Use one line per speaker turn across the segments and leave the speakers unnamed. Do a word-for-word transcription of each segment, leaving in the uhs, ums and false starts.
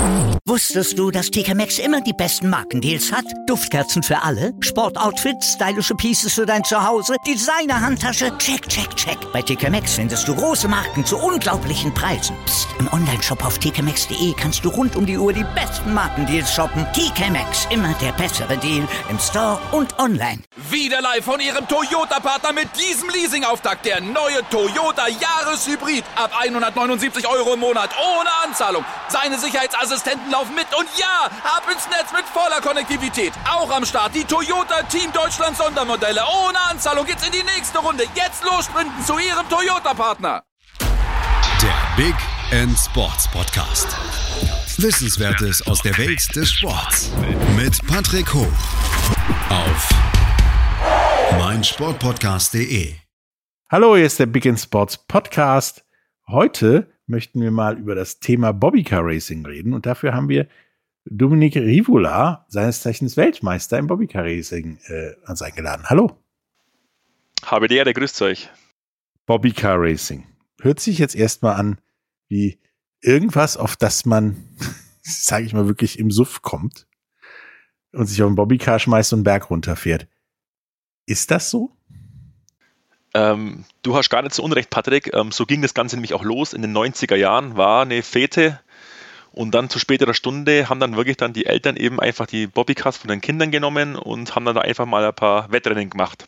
Wusstest du, dass T K Maxx immer die besten Markendeals hat? Duftkerzen für alle, Sportoutfits, stylische Pieces für dein Zuhause, Designer-Handtasche, check, check, check. Bei T K Maxx findest du große Marken zu unglaublichen Preisen. Psst. Im Onlineshop auf t k maxx punkt d e kannst du rund um die Uhr die besten Markendeals shoppen. T K Maxx, immer der bessere Deal im Store und online.
Wieder live von Ihrem Toyota-Partner mit diesem Leasing-Auftakt. Der neue Toyota Jahreshybrid. Ab hundertneunundsiebzig Euro im Monat ohne Anzahlung. Seine Sicherheitsassistenten laufen mit und ja, ab ins Netz mit voller Konnektivität. Auch am Start die Toyota Team Deutschland Sondermodelle. Ohne Anzahlung geht's in die nächste Runde. Jetzt los sprinten zu Ihrem Toyota-Partner.
Der Big End Sports Podcast. Wissenswertes aus der Welt des Sports. Mit Patrick Hoch. Auf meinsportpodcast punkt de.
Hallo, hier ist der Big End Sports Podcast. Heute möchten wir mal über das Thema Bobbycar Racing reden und dafür haben wir Dominik Rivola, seines Zeichens Weltmeister im Bobbycar Racing, äh, uns eingeladen. Hallo.
Habe die Ehre, grüßt euch.
Bobbycar Racing. Hört sich jetzt erstmal an wie irgendwas, auf das man, sage ich mal, wirklich im Suff kommt und sich auf einen Bobbycar schmeißt und einen Berg runterfährt. Ist das so?
Ähm, du hast gar nicht so unrecht, Patrick. Ähm, so ging das Ganze nämlich auch los. In den neunziger Jahren war eine Fete und dann zu späterer Stunde haben dann wirklich dann die Eltern eben einfach die Bobbycars von den Kindern genommen und haben dann da einfach mal ein paar Wettrennen gemacht.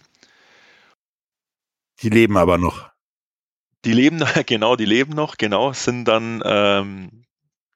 Die leben aber noch.
Die leben, genau, die leben noch, genau, sind dann ähm,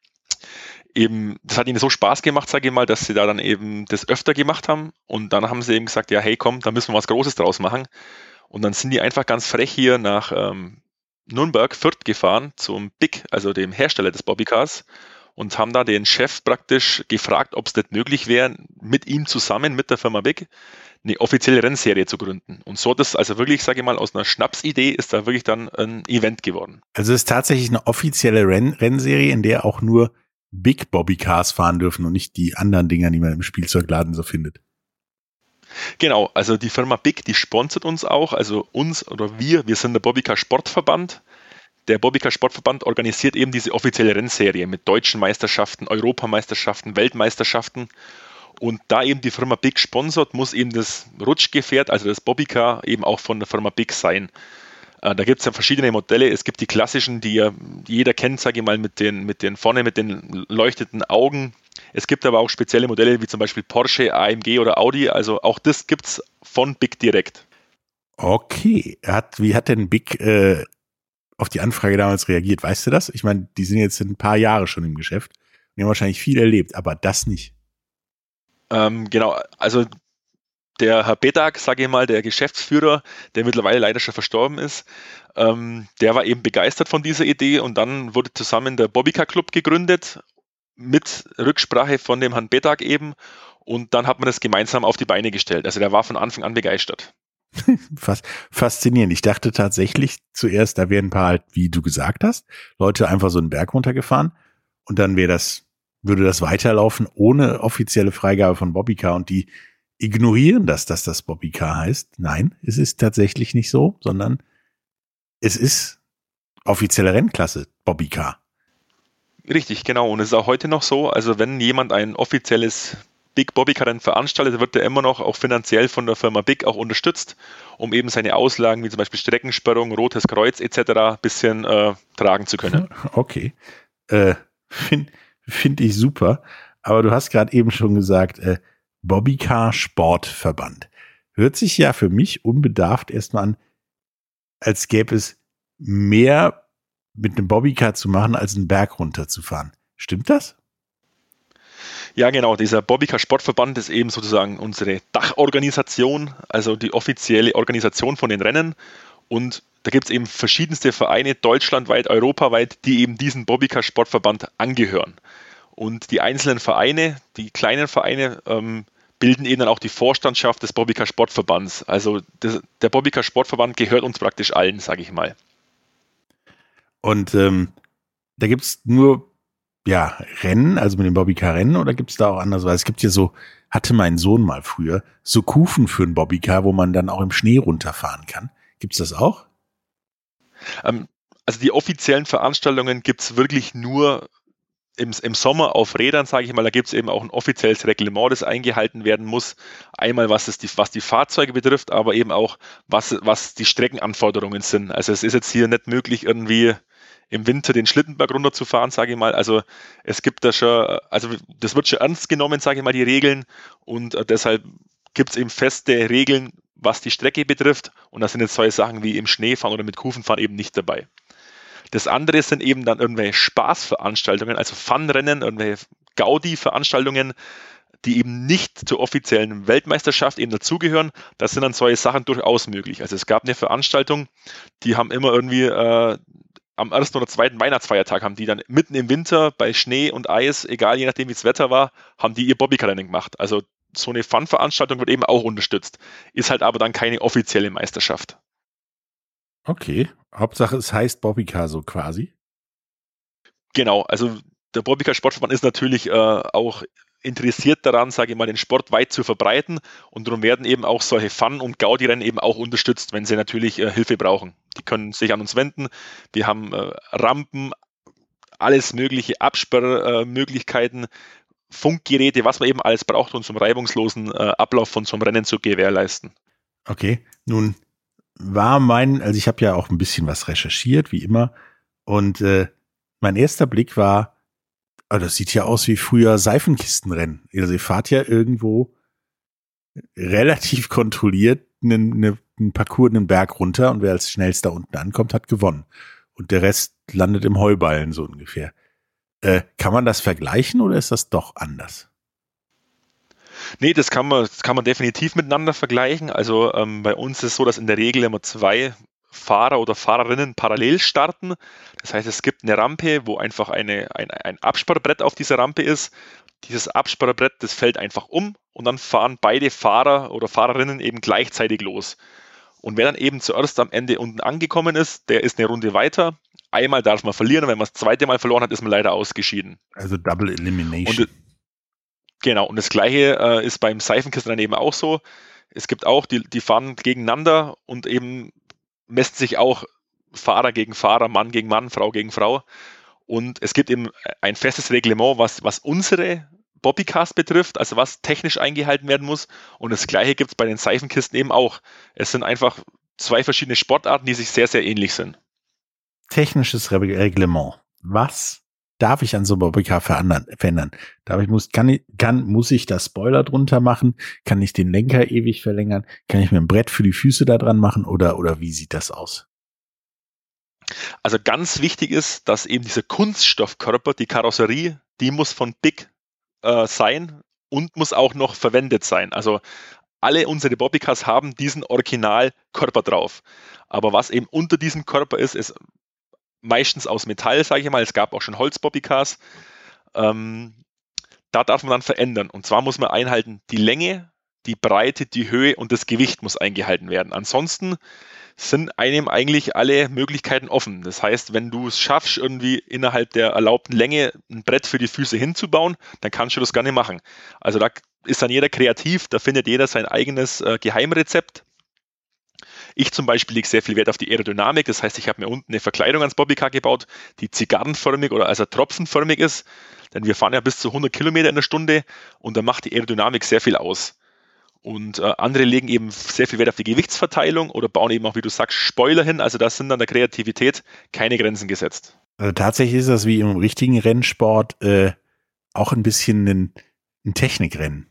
eben, das hat ihnen so Spaß gemacht, sage ich mal, dass sie da dann eben das öfter gemacht haben und dann haben sie eben gesagt, ja, hey, komm, da müssen wir was Großes draus machen. Und dann sind die einfach ganz frech hier nach ähm, Nürnberg, Fürth gefahren zum Big, also dem Hersteller des Bobbycars und haben da den Chef praktisch gefragt, ob es nicht möglich wäre, mit ihm zusammen, mit der Firma Big, eine offizielle Rennserie zu gründen. Und so hat es also wirklich, sage ich mal, aus einer Schnapsidee ist da wirklich dann ein Event geworden.
Also es ist tatsächlich eine offizielle Renn- Rennserie, in der auch nur Big Bobbycars fahren dürfen und nicht die anderen Dinger, die man im Spielzeugladen so findet.
Genau, also die Firma Big, die sponsert uns auch, also uns oder wir, wir sind der Bobbycar Sportverband. Der Bobbycar Sportverband organisiert eben diese offizielle Rennserie mit deutschen Meisterschaften, Europameisterschaften, Weltmeisterschaften. Und da eben die Firma Big sponsert, muss eben das Rutschgefährt, also das Bobbycar, eben auch von der Firma Big sein. Äh, da gibt es ja verschiedene Modelle. Es gibt die klassischen, die ja jeder kennt, sage ich mal, mit den, mit den vorne mit den leuchtenden Augen. Es gibt aber auch spezielle Modelle, wie zum Beispiel Porsche, A M G oder Audi. Also auch das gibt's von Big direkt.
Okay. Hat, wie hat denn Big äh, auf die Anfrage damals reagiert? Weißt du das? Ich meine, die sind jetzt ein paar Jahre schon im Geschäft. Die haben wahrscheinlich viel erlebt, aber das nicht.
Ähm, genau, also der Herr Bedag, sage ich mal, der Geschäftsführer, der mittlerweile leider schon verstorben ist, ähm, der war eben begeistert von dieser Idee und dann wurde zusammen der Bobbycar Club gegründet mit Rücksprache von dem Herrn Bedag eben und dann hat man das gemeinsam auf die Beine gestellt. Also der war von Anfang an begeistert.
Fast faszinierend. Ich dachte tatsächlich zuerst, da wären ein paar halt, wie du gesagt hast, Leute einfach so einen Berg runtergefahren und dann wäre das, würde das weiterlaufen ohne offizielle Freigabe von Bobbycar und die ignorieren das, dass das Bobbycar heißt. Nein, es ist tatsächlich nicht so, sondern es ist offizielle Rennklasse Bobbycar.
Richtig, genau. Und es ist auch heute noch so, also wenn jemand ein offizielles Big Bobbycar-Rennen veranstaltet, wird er immer noch auch finanziell von der Firma Big auch unterstützt, um eben seine Auslagen wie zum Beispiel Streckensperrung, Rotes Kreuz et cetera ein bisschen äh, tragen zu können.
Okay, äh, finde find ich super. Aber du hast gerade eben schon gesagt, äh, Bobbycar Sportverband. Hört sich ja für mich unbedarft erstmal an, als gäbe es mehr mit einem Bobbycar zu machen, als einen Berg runterzufahren. Stimmt das?
Ja, genau. Dieser Bobbycar Sportverband ist eben sozusagen unsere Dachorganisation, also die offizielle Organisation von den Rennen. Und da gibt es eben verschiedenste Vereine, deutschlandweit, europaweit, die eben diesen Bobbycar Sportverband angehören. Und die einzelnen Vereine, die kleinen Vereine, ähm, bilden eben dann auch die Vorstandschaft des Bobbycar Sportverbands. Also das, der Bobbycar Sportverband gehört uns praktisch allen, sage ich mal.
Und ähm, da gibt es nur ja Rennen, also mit dem Bobbycar-Rennen, oder gibt es da auch anders? Weil es gibt ja so, hatte mein Sohn mal früher, so Kufen für ein Bobbycar, wo man dann auch im Schnee runterfahren kann. Gibt es das auch?
Ähm, also die offiziellen Veranstaltungen gibt es wirklich nur im, im Sommer auf Rädern, sage ich mal, da gibt es eben auch ein offizielles Reglement, das eingehalten werden muss. Einmal, was, es die, was die Fahrzeuge betrifft, aber eben auch, was, was die Streckenanforderungen sind. Also es ist jetzt hier nicht möglich, irgendwie im Winter den Schlittenberg runterzufahren, sage ich mal. Also es gibt da schon, also das wird schon ernst genommen, sage ich mal, die Regeln. Und äh, deshalb gibt es eben feste Regeln, was die Strecke betrifft. Und da sind jetzt solche Sachen wie im Schneefahren oder mit Kufenfahren eben nicht dabei. Das andere sind eben dann irgendwelche Spaßveranstaltungen, also Funrennen, irgendwelche Gaudi-Veranstaltungen, die eben nicht zur offiziellen Weltmeisterschaft eben dazugehören. Da sind dann solche Sachen durchaus möglich. Also es gab eine Veranstaltung, die haben immer irgendwie äh, am ersten oder zweiten Weihnachtsfeiertag haben die dann mitten im Winter bei Schnee und Eis, egal je nachdem wie das Wetter war, haben die ihr Bobbycar-Rennen gemacht. Also so eine Fun-Veranstaltung wird eben auch unterstützt. Ist halt aber dann keine offizielle Meisterschaft.
Okay, Hauptsache es heißt Bobbycar so quasi.
Genau, also der Bobbycar Sportverband ist natürlich äh, auch interessiert daran, sage ich mal, den Sport weit zu verbreiten und darum werden eben auch solche Fun- und Gaudi-Rennen eben auch unterstützt, wenn sie natürlich äh, Hilfe brauchen. Die können sich an uns wenden. Wir haben äh, Rampen, alles mögliche, Absperrmöglichkeiten, äh, Funkgeräte, was man eben alles braucht, um zum reibungslosen äh, Ablauf von so einem Rennen zu gewährleisten.
Okay, nun war mein, also ich habe ja auch ein bisschen was recherchiert, wie immer, und äh, mein erster Blick war, oh, das sieht ja aus wie früher Seifenkistenrennen. Also ihr fahrt ja irgendwo relativ kontrolliert einen, eine, einen Parcours, einen Berg runter und wer als schnellster unten ankommt, hat gewonnen. Und der Rest landet im Heuballen so ungefähr. Äh, kann man das vergleichen oder ist das doch anders?
Nee, das kann man, das kann man definitiv miteinander vergleichen. Also ähm, bei uns ist es so, dass in der Regel immer zwei Fahrer oder Fahrerinnen parallel starten. Das heißt, es gibt eine Rampe, wo einfach eine, ein, ein Absperrbrett auf dieser Rampe ist. Dieses Absperrbrett, das fällt einfach um und dann fahren beide Fahrer oder Fahrerinnen eben gleichzeitig los. Und wer dann eben zuerst am Ende unten angekommen ist, der ist eine Runde weiter. Einmal darf man verlieren, wenn man das zweite Mal verloren hat, ist man leider ausgeschieden.
Also Double Elimination.
Und, genau, und das Gleiche äh, ist beim Seifenkistenrennen eben auch so. Es gibt auch, die, die fahren gegeneinander und eben messen sich auch Fahrer gegen Fahrer, Mann gegen Mann, Frau gegen Frau. Und es gibt eben ein festes Reglement, was, was unsere Bobbycars betrifft, also was technisch eingehalten werden muss. Und das Gleiche gibt es bei den Seifenkisten eben auch. Es sind einfach zwei verschiedene Sportarten, die sich sehr, sehr ähnlich sind.
Technisches Reglement. Was darf ich an so einem Bobbycar verändern? Darf ich, muss, kann ich, kann, muss ich das Spoiler drunter machen? Kann ich den Lenker ewig verlängern? Kann ich mir ein Brett für die Füße da dran machen? Oder, oder wie sieht das aus?
Also ganz wichtig ist, dass eben dieser Kunststoffkörper, die Karosserie, die muss von Big äh, sein und muss auch noch verwendet sein. Also alle unsere Bobbycars haben diesen Originalkörper drauf. Aber was eben unter diesem Körper ist, ist meistens aus Metall, sage ich mal. Es gab auch schon Holz-Bobbycars. Ähm, da darf man dann verändern. Und zwar muss man einhalten, die Länge, die Breite, die Höhe und das Gewicht muss eingehalten werden. Ansonsten sind einem eigentlich alle Möglichkeiten offen. Das heißt, wenn du es schaffst, irgendwie innerhalb der erlaubten Länge ein Brett für die Füße hinzubauen, dann kannst du das gerne machen. Also da ist dann jeder kreativ, da findet jeder sein eigenes äh, Geheimrezept. Ich zum Beispiel lege sehr viel Wert auf die Aerodynamik. Das heißt, ich habe mir unten eine Verkleidung ans Bobbycar gebaut, die zigarrenförmig oder also tropfenförmig ist. Denn wir fahren ja bis zu hundert Kilometer in der Stunde und da macht die Aerodynamik sehr viel aus. Und äh, andere legen eben sehr viel Wert auf die Gewichtsverteilung oder bauen eben auch, wie du sagst, Spoiler hin. Also da sind dann der Kreativität keine Grenzen gesetzt.
Also tatsächlich ist das wie im richtigen Rennsport äh, auch ein bisschen ein, ein Technikrennen.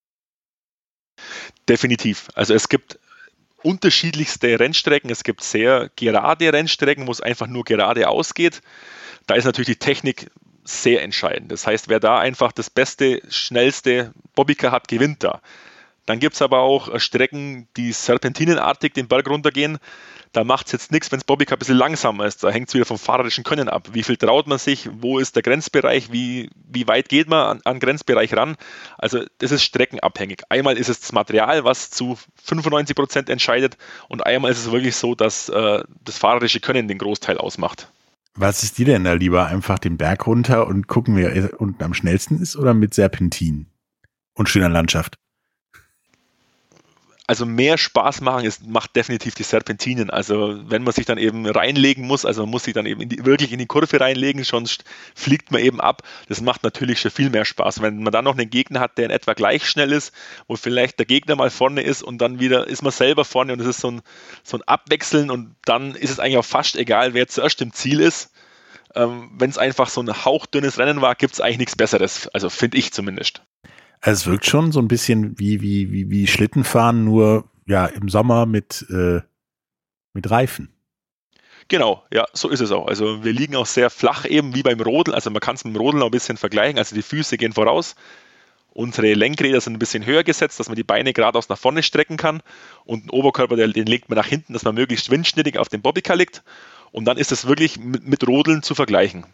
Definitiv. Also es gibt unterschiedlichste Rennstrecken. Es gibt sehr gerade Rennstrecken, wo es einfach nur geradeaus geht. Da ist natürlich die Technik sehr entscheidend. Das heißt, wer da einfach das beste, schnellste Bobbycar hat, gewinnt da. Dann gibt es aber auch Strecken, die serpentinenartig den Berg runtergehen. Da macht es jetzt nichts, wenn das Bobbycar ein bisschen langsamer ist. Da hängt es wieder vom fahrerischen Können ab. Wie viel traut man sich? Wo ist der Grenzbereich? Wie, wie weit geht man an, an Grenzbereich ran? Also das ist streckenabhängig. Einmal ist es das Material, was zu fünfundneunzig Prozent entscheidet. Und einmal ist es wirklich so, dass äh, das fahrerische Können den Großteil ausmacht.
Was ist dir denn da lieber? Einfach den Berg runter und gucken, wer unten am schnellsten ist oder mit Serpentin und schöner Landschaft?
Also mehr Spaß machen ist, macht definitiv die Serpentinen. Also wenn man sich dann eben reinlegen muss, also man muss sich dann eben in die, wirklich in die Kurve reinlegen, sonst fliegt man eben ab. Das macht natürlich schon viel mehr Spaß. Wenn man dann noch einen Gegner hat, der in etwa gleich schnell ist, wo vielleicht der Gegner mal vorne ist und dann wieder ist man selber vorne und es ist so ein, so ein Abwechseln und dann ist es eigentlich auch fast egal, wer zuerst im Ziel ist. Ähm, wenn es einfach so ein hauchdünnes Rennen war, gibt es eigentlich nichts Besseres. Also finde ich zumindest.
Also es wirkt schon so ein bisschen wie, wie, wie, wie Schlittenfahren, nur ja im Sommer mit, äh, mit Reifen.
Genau, ja, so ist es auch. Also wir liegen auch sehr flach eben wie beim Rodeln. Also man kann es mit dem Rodeln auch ein bisschen vergleichen. Also die Füße gehen voraus. Unsere Lenkräder sind ein bisschen höher gesetzt, dass man die Beine geradeaus nach vorne strecken kann. Und den Oberkörper, den legt man nach hinten, dass man möglichst windschnittig auf dem Bobbycar liegt. Und dann ist es wirklich mit, mit Rodeln zu vergleichen.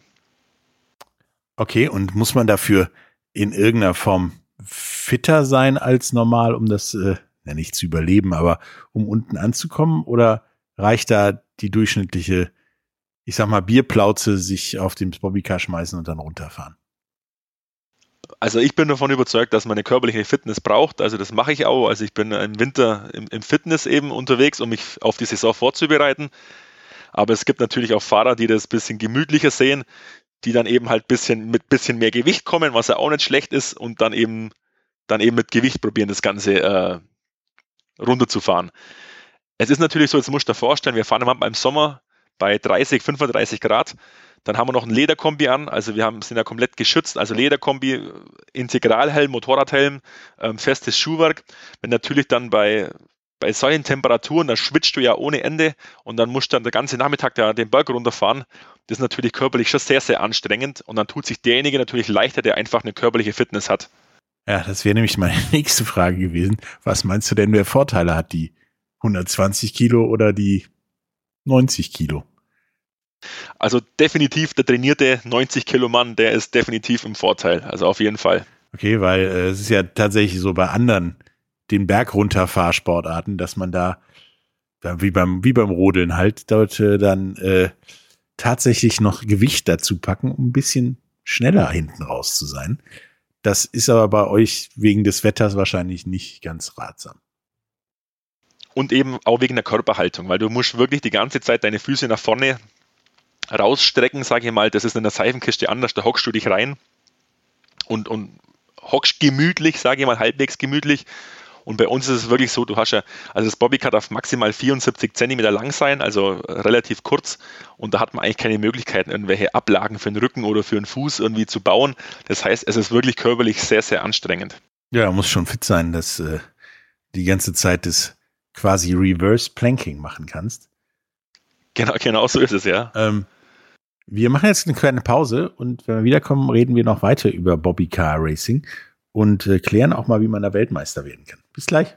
Okay, und muss man dafür in irgendeiner Form fitter sein als normal, um das äh, ja nicht zu überleben, aber um unten anzukommen? Oder reicht da die durchschnittliche, ich sag mal, Bierplauze, sich auf dem Bobbycar schmeißen und dann runterfahren?
Also ich bin davon überzeugt, dass man eine körperliche Fitness braucht. Also das mache ich auch. Also ich bin im Winter im, im Fitness eben unterwegs, um mich auf die Saison vorzubereiten. Aber es gibt natürlich auch Fahrer, die das ein bisschen gemütlicher sehen, die dann eben halt bisschen mit bisschen mehr Gewicht kommen, was ja auch nicht schlecht ist, und dann eben dann eben mit Gewicht probieren, das Ganze äh, runterzufahren. Es ist natürlich so, jetzt musst du dir vorstellen, wir fahren manchmal im Sommer bei dreißig, fünfunddreißig Grad, dann haben wir noch ein Lederkombi an, also wir haben, sind ja komplett geschützt, also Lederkombi, Integralhelm, Motorradhelm, ähm, festes Schuhwerk. Wenn natürlich dann bei Bei solchen Temperaturen, da schwitzt du ja ohne Ende und dann musst du dann den ganzen Nachmittag da den Berg runterfahren. Das ist natürlich körperlich schon sehr, sehr anstrengend und dann tut sich derjenige natürlich leichter, der einfach eine körperliche Fitness hat.
Ja, das wäre nämlich meine nächste Frage gewesen. Was meinst du denn, wer Vorteile hat? Die hundertzwanzig Kilo oder die neunzig Kilo?
Also definitiv der trainierte neunzig Kilo Mann, der ist definitiv im Vorteil. Also auf jeden Fall.
Okay, weil äh, es ist ja tatsächlich so bei anderen den Berg runterfahrsportarten, dass man da, da wie beim wie beim Rodeln halt dort äh, dann äh, tatsächlich noch Gewicht dazu packen, um ein bisschen schneller hinten raus zu sein. Das ist aber bei euch wegen des Wetters wahrscheinlich nicht ganz ratsam.
Und eben auch wegen der Körperhaltung, weil du musst wirklich die ganze Zeit deine Füße nach vorne rausstrecken, sage ich mal. Das ist in der Seifenkiste anders, da hockst du dich rein und, und hockst gemütlich, sage ich mal, halbwegs gemütlich. Und bei uns ist es wirklich so, du hast ja, also das Bobbycar darf maximal vierundsiebzig Zentimeter lang sein, also relativ kurz. Und da hat man eigentlich keine Möglichkeiten, irgendwelche Ablagen für den Rücken oder für den Fuß irgendwie zu bauen. Das heißt, es ist wirklich körperlich sehr, sehr anstrengend.
Ja, muss schon fit sein, dass äh, die ganze Zeit das quasi Reverse Planking machen kannst.
Genau, genau so ist es, ja.
Ähm, wir machen jetzt eine kleine Pause und wenn wir wiederkommen, reden wir noch weiter über Bobbycar Racing und äh, klären auch mal, wie man da Weltmeister werden kann. Bis gleich.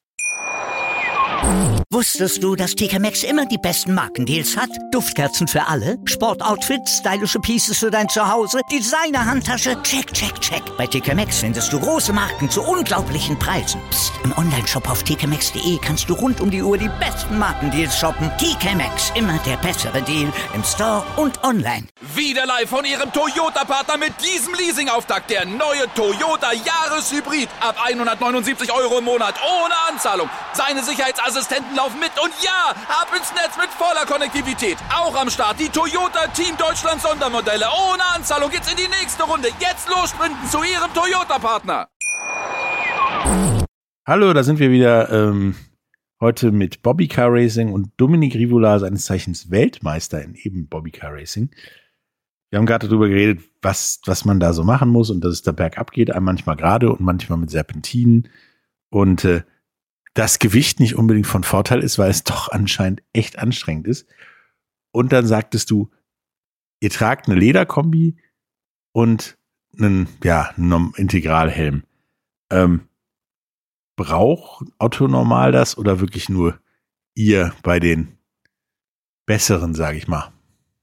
Wusstest du, dass T K Maxx immer die besten Markendeals hat? Duftkerzen für alle, Sportoutfits, stylische Pieces für dein Zuhause, Designer-Handtasche, check, check, check. Bei T K Maxx findest du große Marken zu unglaublichen Preisen. Psst. Im Onlineshop auf t k maxx punkt d e kannst du rund um die Uhr die besten Markendeals shoppen. T K Maxx, immer der bessere Deal im Store und online.
Wieder live von Ihrem Toyota-Partner mit diesem Leasing-Auftakt. Der neue Toyota Jahreshybrid. Ab hundertneunundsiebzig Euro im Monat ohne Anzahlung. Seine Sicherheitsassistenten laufen mit und ja, ab ins Netz mit voller Konnektivität. Auch am Start die Toyota Team Deutschland Sondermodelle. Ohne Anzahlung geht's in die nächste Runde. Jetzt los sprinten zu Ihrem Toyota-Partner.
Hallo, da sind wir wieder ähm, heute mit Bobbycar Racing und Dominik Rivola, seines Zeichens Weltmeister in eben Bobbycar Racing. Wir haben gerade darüber geredet, was, was man da so machen muss und dass es da bergab geht, manchmal gerade und manchmal mit Serpentinen. Und äh, das Gewicht nicht unbedingt von Vorteil ist, weil es doch anscheinend echt anstrengend ist. Und dann sagtest du, ihr tragt eine Lederkombi und einen, ja, einen Integralhelm. Ähm, braucht Otto normal das oder wirklich nur ihr bei den Besseren, sage ich mal?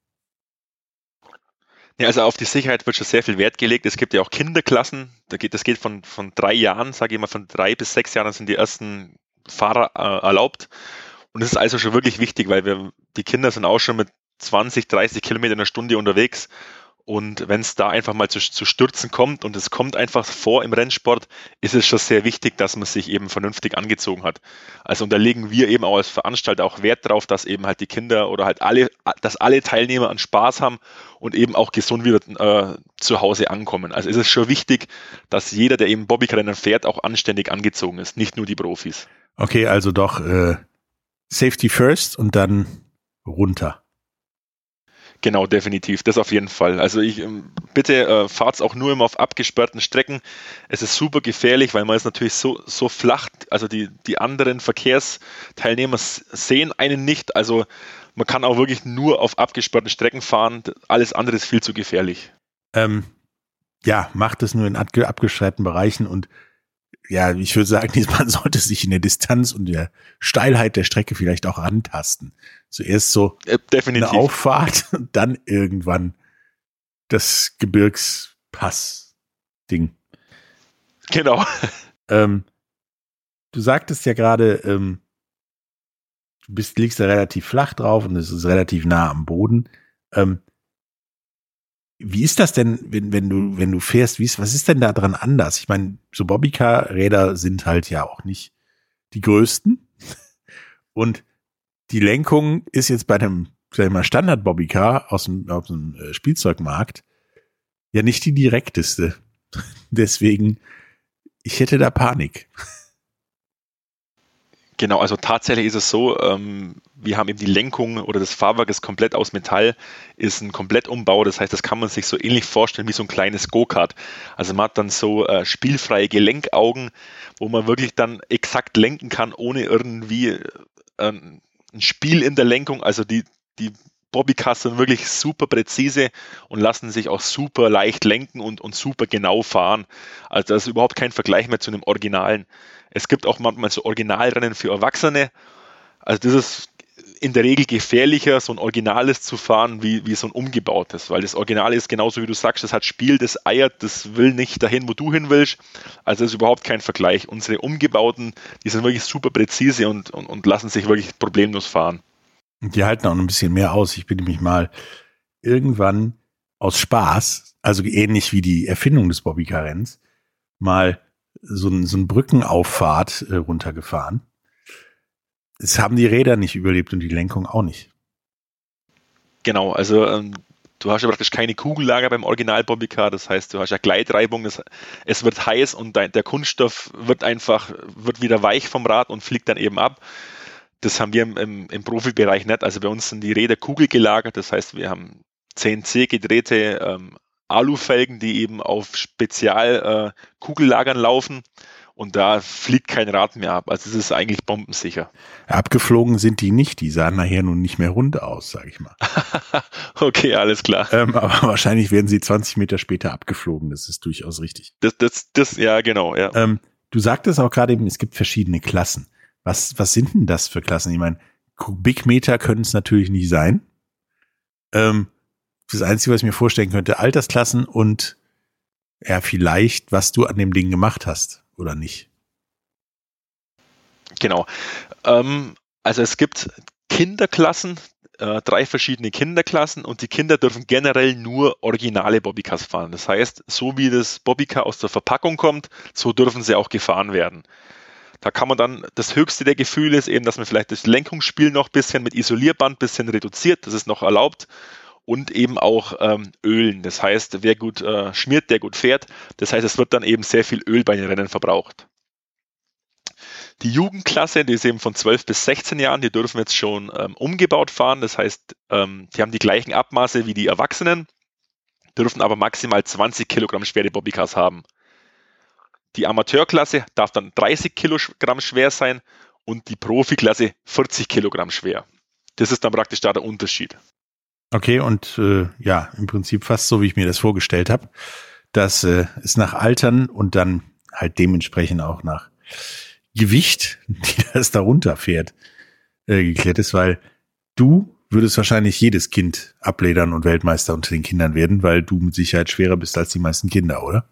Ja, also auf die Sicherheit wird schon sehr viel Wert gelegt. Es gibt ja auch Kinderklassen, da geht, das geht von, von drei Jahren, sage ich mal, von drei bis sechs Jahren sind die ersten Fahrer äh, erlaubt. Und das ist also schon wirklich wichtig, weil wir, die Kinder sind auch schon mit zwanzig, dreißig Kilometer in der Stunde unterwegs. Und wenn es da einfach mal zu, zu Stürzen kommt und es kommt einfach vor im Rennsport, ist es schon sehr wichtig, dass man sich eben vernünftig angezogen hat. Also und da legen wir eben auch als Veranstalter auch Wert drauf, dass eben halt die Kinder oder halt alle, dass alle Teilnehmer einen Spaß haben und eben auch gesund wieder äh, zu Hause ankommen. Also ist es schon wichtig, dass jeder, der eben Bobbycar-Rennen fährt, auch anständig angezogen ist, nicht nur die Profis.
Okay, also doch äh, Safety first und dann runter.
Genau, definitiv, das auf jeden Fall. Also ich bitte äh, fahrt's auch nur immer auf abgesperrten Strecken. Es ist super gefährlich, weil man ist natürlich so, so flach, also die, die anderen Verkehrsteilnehmer sehen einen nicht. Also man kann auch wirklich nur auf abgesperrten Strecken fahren. Alles andere ist viel zu gefährlich.
Ähm, ja, macht es nur in abge- abgesperrten Bereichen und ja, ich würde sagen, man sollte sich in der Distanz und der Steilheit der Strecke vielleicht auch rantasten. Zuerst so
äh, definitiv.
eine Auffahrt und dann irgendwann das Gebirgspass-Ding.
Genau.
Ähm, du sagtest ja gerade, ähm, du bist, liegst da relativ flach drauf und es ist relativ nah am Boden. Ähm, Wie ist das denn, wenn, wenn du, wenn du fährst, wie ist, was ist denn da dran anders? Ich meine, so Bobbycar-Räder sind halt ja auch nicht die größten. Und die Lenkung ist jetzt bei einem, sag ich mal, Standard-Bobbycar aus dem, aus dem Spielzeugmarkt ja nicht die direkteste. Deswegen, ich hätte da Panik.
Genau, also tatsächlich ist es so, ähm, wir haben eben die Lenkung oder das Fahrwerk ist komplett aus Metall, ist ein Komplettumbau, das heißt, das kann man sich so ähnlich vorstellen wie so ein kleines Go-Kart. Also man hat dann so äh, spielfreie Gelenkaugen, wo man wirklich dann exakt lenken kann, ohne irgendwie äh, ein Spiel in der Lenkung. Also die, die Bobbycars sind wirklich super präzise und lassen sich auch super leicht lenken und, und super genau fahren. Also das ist überhaupt kein Vergleich mehr zu einem Originalen. Es gibt auch manchmal so Originalrennen für Erwachsene. Also das ist in der Regel gefährlicher, so ein Originales zu fahren, wie, wie so ein umgebautes. Weil das Originale ist genauso, wie du sagst, das hat Spiel, das eiert, das will nicht dahin, wo du hin willst. Also das ist überhaupt kein Vergleich. Unsere umgebauten, die sind wirklich super präzise und, und, und lassen sich wirklich problemlos fahren.
Und die halten auch noch ein bisschen mehr aus. Ich bin nämlich mal irgendwann aus Spaß, also ähnlich wie die Erfindung des Bobbycar-Renns, mal so ein, so ein Brückenauffahrt äh, runtergefahren. Es haben die Räder nicht überlebt und die Lenkung auch nicht.
Genau, also ähm, du hast ja praktisch keine Kugellager beim Original Bobbycar, das heißt, du hast ja Gleitreibung, das, es wird heiß und dein, der Kunststoff wird einfach, wird wieder weich vom Rad und fliegt dann eben ab. Das haben wir im, im, im Profibereich nicht, also bei uns sind die Räder kugelgelagert, das heißt, wir haben C N C gedrehte ähm, Alufelgen, die eben auf Spezial äh, Kugellagern laufen und da fliegt kein Rad mehr ab. Also es ist eigentlich bombensicher.
Abgeflogen sind die nicht, die sahen nachher nun nicht mehr rund aus, sage ich mal.
Okay, alles klar.
Ähm, aber wahrscheinlich werden sie zwanzig Meter später abgeflogen, das ist durchaus richtig.
Das, das, das, ja, genau, ja.
Ähm, du sagtest auch gerade eben, es gibt verschiedene Klassen. Was, was sind denn das für Klassen? Ich meine, Kubikmeter können es natürlich nicht sein. Ähm, Das Einzige, was ich mir vorstellen könnte, Altersklassen und ja, vielleicht, was du an dem Ding gemacht hast oder nicht.
Genau. Ähm, also es gibt Kinderklassen, äh, drei verschiedene Kinderklassen und die Kinder dürfen generell nur originale Bobbycars fahren. Das heißt, so wie das Bobbycar aus der Verpackung kommt, so dürfen sie auch gefahren werden. Da kann man dann, das höchste der Gefühle ist eben, dass man vielleicht das Lenkungsspiel noch ein bisschen mit Isolierband ein bisschen reduziert, das ist noch erlaubt. Und eben auch ähm, Ölen. Das heißt, wer gut äh, schmiert, der gut fährt. Das heißt, es wird dann eben sehr viel Öl bei den Rennen verbraucht. Die Jugendklasse, die ist eben von zwölf bis sechzehn Jahren, die dürfen jetzt schon ähm, umgebaut fahren. Das heißt, ähm, die haben die gleichen Abmaße wie die Erwachsenen, dürfen aber maximal zwanzig Kilogramm schwere Bobbycars haben. Die Amateurklasse darf dann dreißig Kilogramm schwer sein und die Profiklasse vierzig Kilogramm schwer. Das ist dann praktisch da der Unterschied.
Okay, und äh, ja, im Prinzip fast so, wie ich mir das vorgestellt habe, dass äh, es nach Altern und dann halt dementsprechend auch nach Gewicht, die das da runterfährt, äh, geklärt ist, weil du würdest wahrscheinlich jedes Kind abledern und Weltmeister unter den Kindern werden, weil du mit Sicherheit schwerer bist als die meisten Kinder, oder?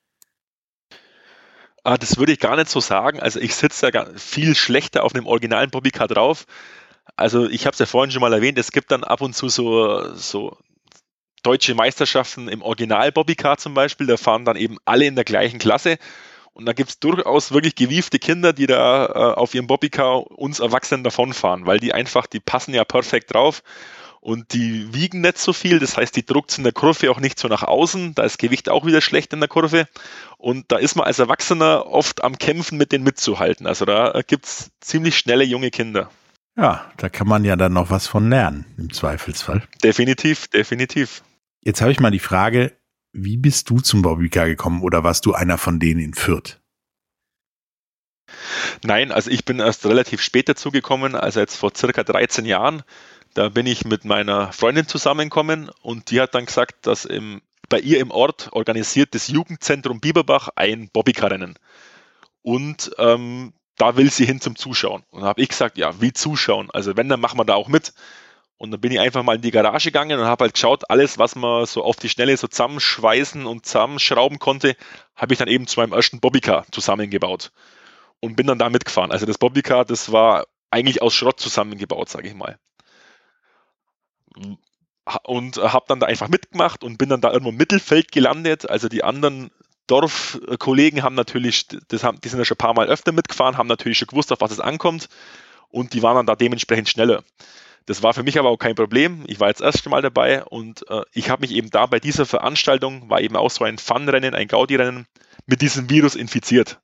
Ah, das würde ich gar nicht so sagen. Also ich sitze da viel schlechter auf einem originalen Bobbycar drauf. Also ich habe es ja vorhin schon mal erwähnt, es gibt dann ab und zu so, so deutsche Meisterschaften im Original-Bobbycar zum Beispiel, da fahren dann eben alle in der gleichen Klasse. Und da gibt es durchaus wirklich gewiefte Kinder, die da äh, auf ihrem Bobbycar uns Erwachsenen davonfahren, weil die einfach, die passen ja perfekt drauf und die wiegen nicht so viel. Das heißt, die druckt es in der Kurve auch nicht so nach außen. Da ist Gewicht auch wieder schlecht in der Kurve. Und da ist man als Erwachsener oft am Kämpfen, mit denen mitzuhalten. Also da gibt es ziemlich schnelle junge Kinder.
Ja, da kann man ja dann noch was von lernen, im Zweifelsfall.
Definitiv, definitiv.
Jetzt habe ich mal die Frage, wie bist du zum Bobbycar gekommen oder warst du einer von denen in Fürth?
Nein, also ich bin erst relativ spät dazugekommen, also jetzt vor circa dreizehn Jahren. Da bin ich mit meiner Freundin zusammengekommen und die hat dann gesagt, dass im, bei ihr im Ort organisiert das Jugendzentrum Bieberbach ein Bobbycar-Rennen. Und ähm, da will sie hin zum Zuschauen. Und da habe ich gesagt, ja, wie zuschauen? Also wenn, dann machen wir da auch mit. Und dann bin ich einfach mal in die Garage gegangen und habe halt geschaut, alles, was man so auf die Schnelle so zusammenschweißen und zusammenschrauben konnte, habe ich dann eben zu meinem ersten Bobbycar zusammengebaut und bin dann da mitgefahren. Also das Bobbycar, das war eigentlich aus Schrott zusammengebaut, sage ich mal. Und habe dann da einfach mitgemacht und bin dann da irgendwo im Mittelfeld gelandet. Also die anderen Dorfkollegen haben natürlich, das haben, die sind ja schon ein paar Mal öfter mitgefahren, haben natürlich schon gewusst, auf was es ankommt und die waren dann da dementsprechend schneller. Das war für mich aber auch kein Problem. Ich war jetzt das erste Mal dabei und äh, ich habe mich eben da bei dieser Veranstaltung, war eben auch so ein Fun-Rennen, ein Gaudi-Rennen, mit diesem Virus infiziert.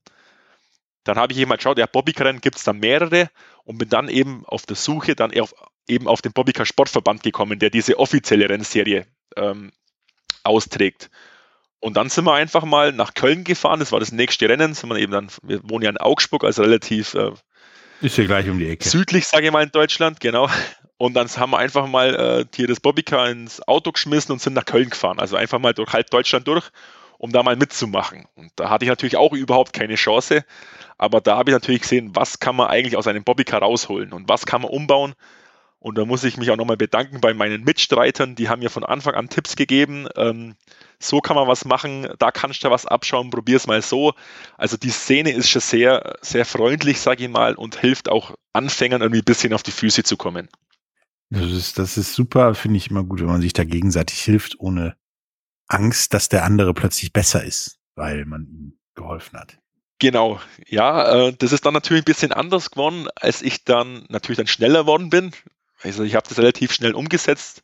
Dann habe ich eben mal geschaut, ja, Bobbycar-Rennen gibt es da mehrere und bin dann eben auf der Suche dann auf, eben auf den Bobbycar Sportverband gekommen, der diese offizielle Rennserie ähm, austrägt. Und dann sind wir einfach mal nach Köln gefahren, das war das nächste Rennen, sind wir eben dann, wir wohnen ja in Augsburg, also relativ äh,
ist ja gleich um die Ecke.
Südlich, sage ich mal, in Deutschland, genau. Und dann haben wir einfach mal äh, hier das Bobbycar ins Auto geschmissen und sind nach Köln gefahren. Also einfach mal durch halb Deutschland durch, um da mal mitzumachen. Und da hatte ich natürlich auch überhaupt keine Chance. Aber da habe ich natürlich gesehen, was kann man eigentlich aus einem Bobbycar rausholen und was kann man umbauen. Und da muss ich mich auch nochmal bedanken bei meinen Mitstreitern. Die haben mir von Anfang an Tipps gegeben. Ähm, so kann man was machen, da kannst du was abschauen, probier es mal so. Also die Szene ist schon sehr, sehr freundlich, sage ich mal, und hilft auch Anfängern irgendwie ein bisschen auf die Füße zu kommen.
Das ist, das ist super, finde ich immer gut, wenn man sich da gegenseitig hilft, ohne Angst, dass der andere plötzlich besser ist, weil man ihm geholfen hat.
Genau, ja, äh, das ist dann natürlich ein bisschen anders geworden, als ich dann natürlich dann schneller geworden bin. Also ich habe das relativ schnell umgesetzt.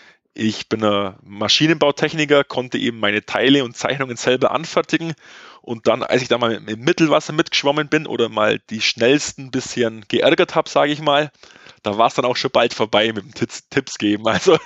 Ich bin ein Maschinenbautechniker, konnte eben meine Teile und Zeichnungen selber anfertigen und dann, als ich da mal im Mittelwasser mitgeschwommen bin oder mal die schnellsten ein bisschen geärgert habe, sage ich mal, da war es dann auch schon bald vorbei mit dem Tipps, Tipps geben. Also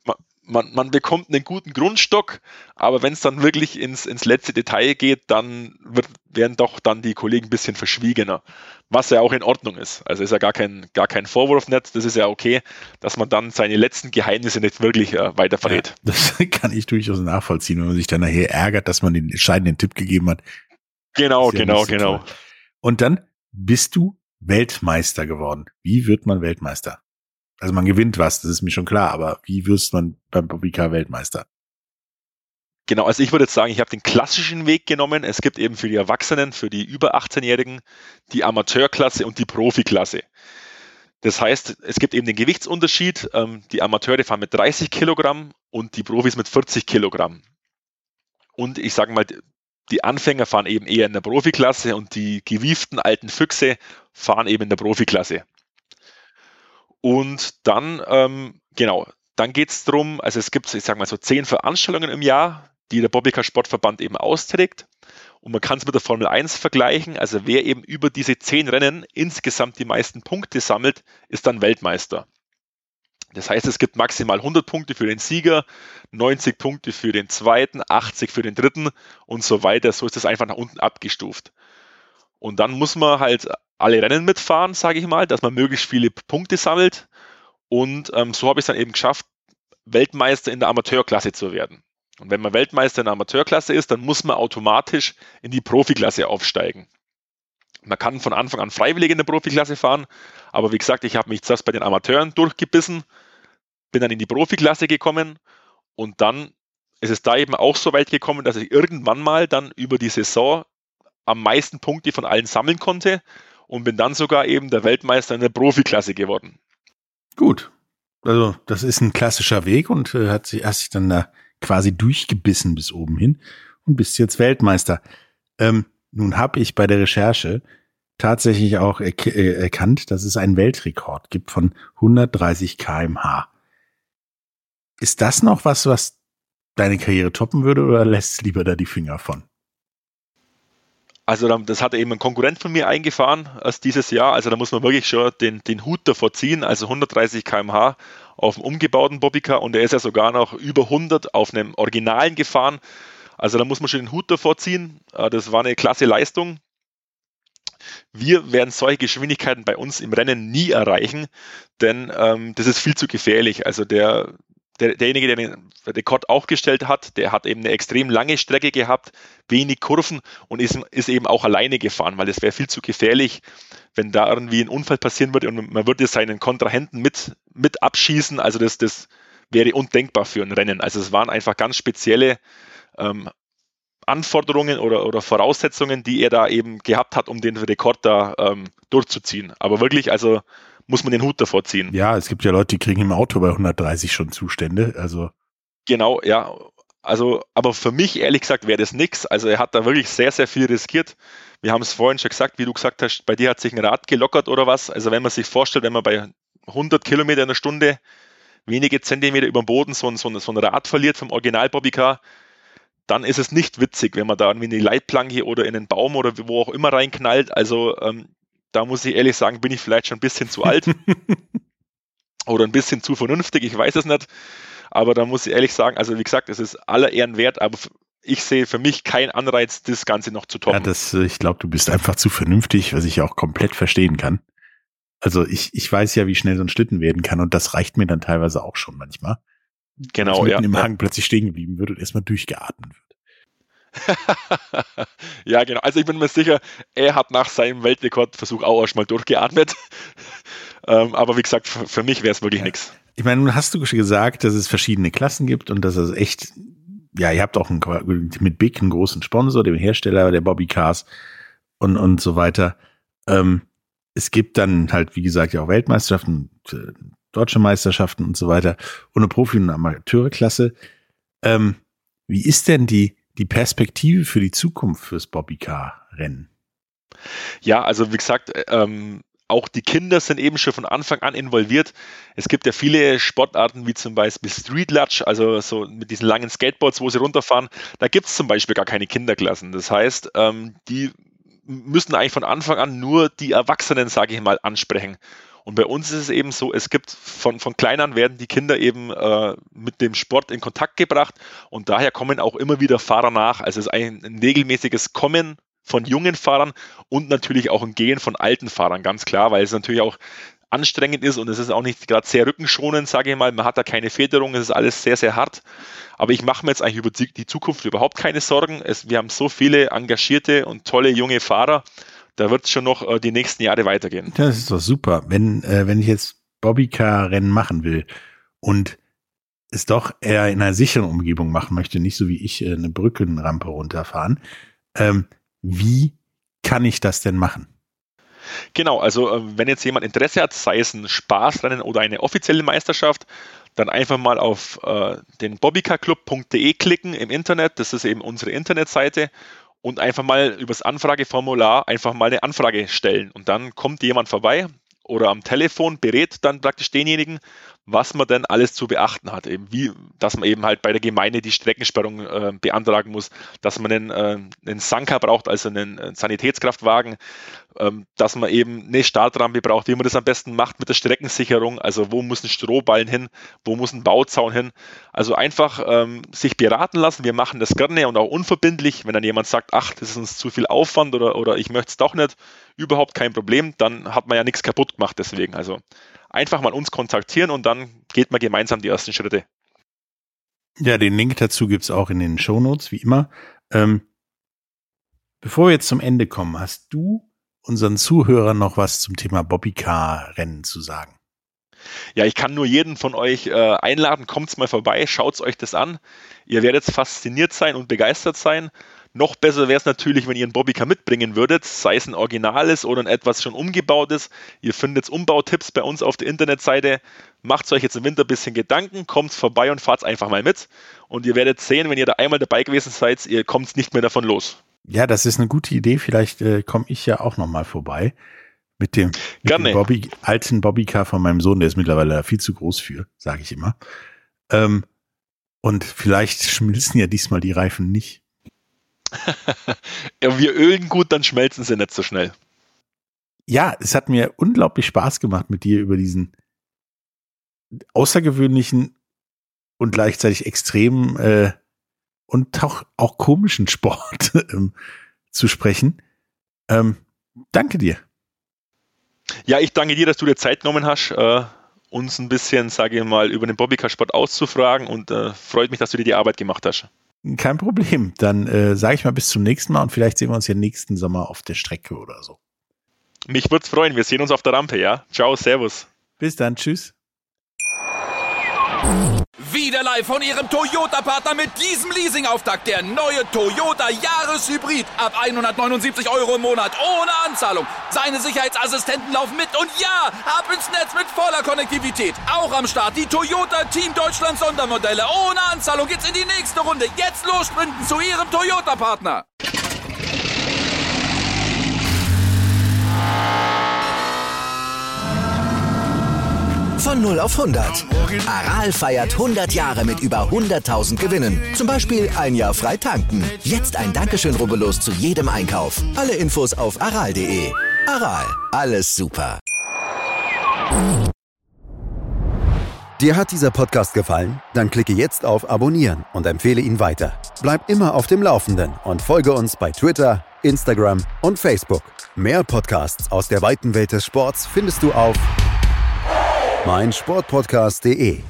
man, man bekommt einen guten Grundstock, aber wenn es dann wirklich ins, ins letzte Detail geht, dann wird, werden doch dann die Kollegen ein bisschen verschwiegener, was ja auch in Ordnung ist. Also ist ja gar kein, gar kein Vorwurf nicht, das ist ja okay, dass man dann seine letzten Geheimnisse nicht wirklich äh, weiter verrät.
Ja, das kann ich durchaus nachvollziehen, wenn man sich dann nachher ärgert, dass man den entscheidenden Tipp gegeben hat.
Genau,
ja
genau,
so
genau.
Toll. Und dann bist du Weltmeister geworden. Wie wird man Weltmeister? Also man gewinnt was, das ist mir schon klar, aber wie wirst man beim Bobbycar Weltmeister?
Genau, also ich würde jetzt sagen, ich habe den klassischen Weg genommen. Es gibt eben für die Erwachsenen, für die über achtzehnjährigen, die Amateurklasse und die Profiklasse. Das heißt, es gibt eben den Gewichtsunterschied. Die Amateure fahren mit dreißig Kilogramm und die Profis mit vierzig Kilogramm. Und ich sage mal, die Anfänger fahren eben eher in der Profiklasse und die gewieften alten Füchse fahren eben in der Profiklasse. Und dann, ähm, genau, dann geht es darum, also es gibt, ich sage mal so zehn Veranstaltungen im Jahr, die der Bobbycar Sportverband eben austrägt. Und man kann es mit der Formel eins vergleichen. Also wer eben über diese zehn Rennen insgesamt die meisten Punkte sammelt, ist dann Weltmeister. Das heißt, es gibt maximal hundert Punkte für den Sieger, neunzig Punkte für den zweiten, achtzig für den dritten und so weiter. So ist das einfach nach unten abgestuft. Und dann muss man halt alle Rennen mitfahren, sage ich mal, dass man möglichst viele Punkte sammelt. Und ähm, so habe ich es dann eben geschafft, Weltmeister in der Amateurklasse zu werden. Und wenn man Weltmeister in der Amateurklasse ist, dann muss man automatisch in die Profiklasse aufsteigen. Man kann von Anfang an freiwillig in der Profiklasse fahren, aber wie gesagt, ich habe mich zuerst bei den Amateuren durchgebissen, bin dann in die Profiklasse gekommen und dann ist es da eben auch so weit gekommen, dass ich irgendwann mal dann über die Saison am meisten Punkte von allen sammeln konnte und bin dann sogar eben der Weltmeister in der Profiklasse geworden.
Gut. Also das ist ein klassischer Weg und äh, hat sich, hast sich dann da quasi durchgebissen bis oben hin und bist jetzt Weltmeister. Ähm, nun habe ich bei der Recherche tatsächlich auch er- äh, erkannt, dass es einen Weltrekord gibt von hundertdreißig Kilometer pro Stunde. Ist das noch was, was deine Karriere toppen würde oder lässt lieber da die Finger von?
Also das hat eben ein Konkurrent von mir eingefahren erst dieses Jahr. Also da muss man wirklich schon den, den Hut davor ziehen. Also hundertdreißig Kilometer pro Stunde auf einem umgebauten Bobbycar und er ist ja sogar noch über hundert auf einem Originalen gefahren. Also da muss man schon den Hut davor ziehen. Das war eine klasse Leistung. Wir werden solche Geschwindigkeiten bei uns im Rennen nie erreichen, denn ähm, das ist viel zu gefährlich. Also der Der, derjenige, der den Rekord aufgestellt hat, der hat eben eine extrem lange Strecke gehabt, wenig Kurven und ist, ist eben auch alleine gefahren, weil es wäre viel zu gefährlich, wenn da irgendwie ein Unfall passieren würde und man würde seinen Kontrahenten mit, mit abschießen. Also das, das wäre undenkbar für ein Rennen. Also es waren einfach ganz spezielle ähm, Anforderungen oder, oder Voraussetzungen, die er da eben gehabt hat, um den Rekord da ähm, durchzuziehen. Aber wirklich, also muss man den Hut davor ziehen.
Ja, es gibt ja Leute, die kriegen im Auto bei hundertdreißig schon Zustände. Also
Genau, ja. Also, aber für mich, ehrlich gesagt, wäre das nichts. Also er hat da wirklich sehr, sehr viel riskiert. Wir haben es vorhin schon gesagt, wie du gesagt hast, bei dir hat sich ein Rad gelockert oder was. Also wenn man sich vorstellt, wenn man bei hundert Kilometer in der Stunde wenige Zentimeter über dem Boden so ein, so ein, so ein Rad verliert vom Original-Bobbycar, dann ist es nicht witzig, wenn man da irgendwie in die Leitplanke oder in einen Baum oder wo auch immer reinknallt. Also ähm, da muss ich ehrlich sagen, bin ich vielleicht schon ein bisschen zu alt oder ein bisschen zu vernünftig, ich weiß es nicht. Aber da muss ich ehrlich sagen, also wie gesagt, es ist aller Ehren wert, aber ich sehe für mich keinen Anreiz, das Ganze noch zu toppen.
Ja, das, ich glaube, du bist einfach zu vernünftig, was ich auch komplett verstehen kann. Also ich, ich weiß ja, wie schnell so ein Schlitten werden kann und das reicht mir dann teilweise auch schon manchmal.
Genau,
dass
ja.
Mitten im
ja.
Hang plötzlich stehen geblieben wird und erstmal durchgeatmet wird.
Ja, genau. Also ich bin mir sicher, er hat nach seinem Weltrekordversuch auch erstmal durchgeatmet. ähm, aber wie gesagt, für, für mich wäre es wirklich ja. nichts.
Ich meine, nun hast du schon gesagt, dass es verschiedene Klassen gibt und dass es echt, ja, ihr habt auch einen, mit Big einen großen Sponsor, dem Hersteller der Bobbycars und, und so weiter. Ähm, es gibt dann halt, wie gesagt, ja auch Weltmeisterschaften, deutsche Meisterschaften und so weiter und eine Profi- und Amateurklasse. Ähm, wie ist denn die die Perspektive für die Zukunft fürs Bobbycar-Rennen?
Ja, also wie gesagt, ähm, auch die Kinder sind eben schon von Anfang an involviert. Es gibt ja viele Sportarten wie zum Beispiel Street Luge, also so mit diesen langen Skateboards, wo sie runterfahren. Da gibt es zum Beispiel gar keine Kinderklassen. Das heißt, ähm, die müssen eigentlich von Anfang an nur die Erwachsenen, sage ich mal, ansprechen. Und bei uns ist es eben so, es gibt von, von klein an werden die Kinder eben äh, mit dem Sport in Kontakt gebracht und daher kommen auch immer wieder Fahrer nach. Also es ist ein, ein regelmäßiges Kommen von jungen Fahrern und natürlich auch ein Gehen von alten Fahrern, ganz klar, weil es natürlich auch anstrengend ist und es ist auch nicht gerade sehr rückenschonend, sage ich mal. Man hat da keine Federung, es ist alles sehr, sehr hart. Aber ich mache mir jetzt eigentlich über die Zukunft überhaupt keine Sorgen. Es, wir haben so viele engagierte und tolle junge Fahrer. Da wird es schon noch äh, die nächsten Jahre weitergehen.
Das ist doch super. Wenn, äh, wenn ich jetzt Bobbycar-Rennen machen will und es doch eher in einer sicheren Umgebung machen möchte, nicht so wie ich äh, eine Brückenrampe runterfahren, ähm, wie kann ich das denn machen?
Genau, also äh, wenn jetzt jemand Interesse hat, sei es ein Spaßrennen oder eine offizielle Meisterschaft, dann einfach mal auf äh, den bobbycarclub punkt de klicken im Internet. Das ist eben unsere Internetseite. Und einfach mal übers Anfrageformular einfach mal eine Anfrage stellen. Und dann kommt jemand vorbei oder am Telefon berät dann praktisch denjenigen, was man denn alles zu beachten hat. Eben wie, dass man eben halt bei der Gemeinde die Streckensperrung äh, beantragen muss, dass man einen, äh, einen Sanka braucht, also einen, einen Sanitätskraftwagen, ähm, dass man eben eine Startrampe braucht, wie man das am besten macht mit der Streckensicherung, also wo muss ein Strohballen hin, wo muss ein Bauzaun hin. Also einfach ähm, sich beraten lassen. Wir machen das gerne und auch unverbindlich. Wenn dann jemand sagt, ach, das ist uns zu viel Aufwand oder, oder ich möchte es doch nicht, überhaupt kein Problem, dann hat man ja nichts kaputt gemacht deswegen. Also einfach mal uns kontaktieren und dann geht man gemeinsam die ersten Schritte.
Ja, den Link dazu gibt's auch in den Shownotes, wie immer. Ähm, bevor wir jetzt zum Ende kommen, hast du unseren Zuhörern noch was zum Thema Bobbycar-Rennen zu sagen?
Ja, ich kann nur jeden von euch äh, einladen, kommt's mal vorbei, schaut's euch das an. Ihr werdet fasziniert sein und begeistert sein. Noch besser wäre es natürlich, wenn ihr einen Bobbycar mitbringen würdet, sei es ein originales oder ein etwas schon umgebautes. Ihr findet Umbautipps bei uns auf der Internetseite. Macht euch jetzt im Winter ein bisschen Gedanken, kommt vorbei und fahrt einfach mal mit. Und ihr werdet sehen, wenn ihr da einmal dabei gewesen seid, ihr kommt nicht mehr davon los.
Ja, das ist eine gute Idee. Vielleicht äh, komme ich ja auch nochmal vorbei mit dem, mit dem Bobby, alten Bobbycar von meinem Sohn. Der ist mittlerweile viel zu groß für, sage ich immer. Ähm, und vielleicht schmilzen ja diesmal die Reifen nicht.
Ja, wir ölen gut, dann schmelzen sie nicht so schnell.
Ja, es hat mir unglaublich Spaß gemacht, mit dir über diesen außergewöhnlichen und gleichzeitig extremen äh, und auch, auch komischen Sport ähm, zu sprechen. Ähm, danke dir.
Ja, ich danke dir, dass du dir Zeit genommen hast, äh, uns ein bisschen, sage ich mal, über den Bobbycar-Sport auszufragen und äh, freut mich, dass du dir die Arbeit gemacht hast.
Kein Problem. Dann äh, sage ich mal bis zum nächsten Mal und vielleicht sehen wir uns ja nächsten Sommer auf der Strecke oder so.
Mich würde es freuen. Wir sehen uns auf der Rampe, ja? Ciao, servus.
Bis dann, tschüss.
Wieder live von Ihrem Toyota-Partner mit diesem Leasing-Auftakt. Der neue Toyota Jahreshybrid. Ab hundertneunundsiebzig Euro im Monat ohne Anzahlung. Seine Sicherheitsassistenten laufen mit. Und ja, ab ins Netz mit voller Konnektivität. Auch am Start die Toyota Team Deutschland Sondermodelle. Ohne Anzahlung geht's in die nächste Runde. Jetzt los sprinten zu Ihrem Toyota-Partner.
Von null auf hundert. Aral feiert hundert Jahre mit über hunderttausend Gewinnen. Zum Beispiel ein Jahr frei tanken. Jetzt ein Dankeschön, rubbellos zu jedem Einkauf. Alle Infos auf aral punkt de. Aral, alles super.
Dir hat dieser Podcast gefallen? Dann klicke jetzt auf Abonnieren und empfehle ihn weiter. Bleib immer auf dem Laufenden und folge uns bei Twitter, Instagram und Facebook. Mehr Podcasts aus der weiten Welt des Sports findest du auf mein Sportpodcast punkt de.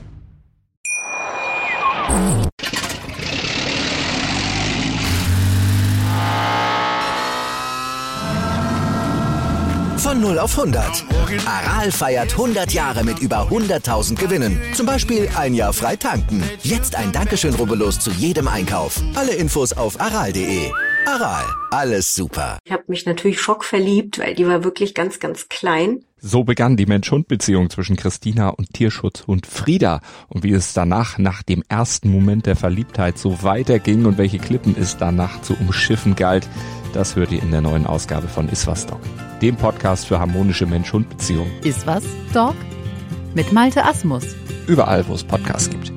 Von null auf hundert. Aral feiert hundert Jahre mit über hunderttausend Gewinnen. Zum Beispiel ein Jahr frei tanken. Jetzt ein Dankeschön, rubbellos zu jedem Einkauf. Alle Infos auf aral punkt de. Aral, alles super.
Ich habe mich natürlich schockverliebt, weil die war wirklich ganz, ganz klein.
So begann die Mensch-Hund-Beziehung zwischen Christina und Tierschutzhund Frieda. Und wie es danach, nach dem ersten Moment der Verliebtheit, so weiterging und welche Klippen es danach zu umschiffen galt, das hört ihr in der neuen Ausgabe von Iswas Dog, dem Podcast für harmonische Mensch-Hund-Beziehungen.
Iswas Dog? Mit Malte Asmus.
Überall, wo es Podcasts gibt.